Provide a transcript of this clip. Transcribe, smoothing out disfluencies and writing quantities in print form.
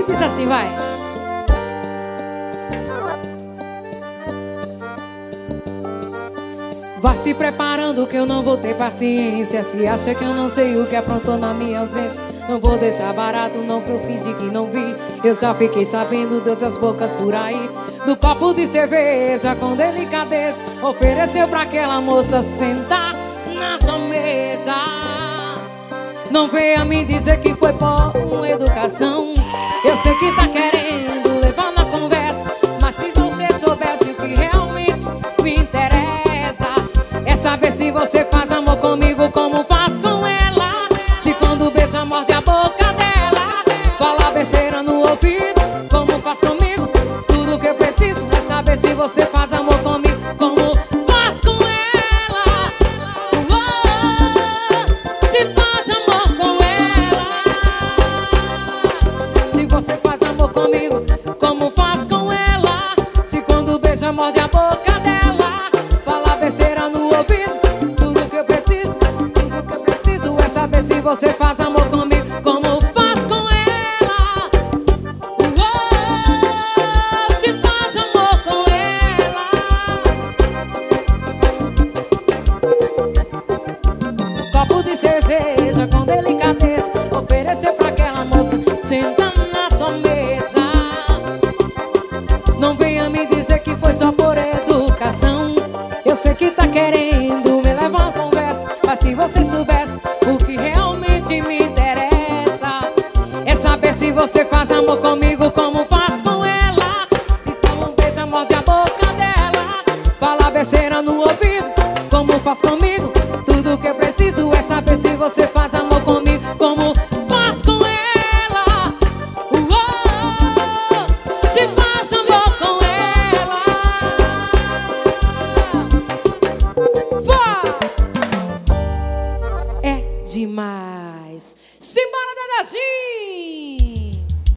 diz assim, vai. Vá se preparando que eu não vou ter paciência. Se acha que eu não sei o que aprontou na minha ausência, não vou deixar barato não, que eu fingi que não vi. Eu já fiquei sabendo de outras bocas por aí. Do copo de cerveja com delicadeza ofereceu pra aquela moça sentar na tua mesa. Não venha me dizer que foi por educação. Eu sei que tá querendo levar na conversa, mas se você soubesse o que realmente me interessa, é saber se você faz amor comigo como faz com ela. Se quando beija morde a boca dela, fala besteira no ouvido como faz comigo. Tudo que eu preciso é saber se você faz amor comigo como faz com ela. Se faz amor com ela. Se você faz amor comigo como faz com ela. Se quando beija morde a boca dela, fala besteira no ouvido. Tudo que eu preciso é saber se você faz amor comigo como faz com ela. Se faz amor com ela. Copo de cerveja com delicadeza ofereceu pra aquela moça sentar na tua mesa. Não venha me dizer que foi só por educação. Eu sei que tá querendo me levar a conversa, mas se você soubesse o que realmente me interessa, é saber se você faz amor comigo como faz com ela. Então beija, morde a boca dela, fala besteira no ouvido como faz comigo. Tudo que eu preciso é saber se você faz amor comigo como faz com ela. Se faz amor com ela. É demais. Simbora, Dedazinho!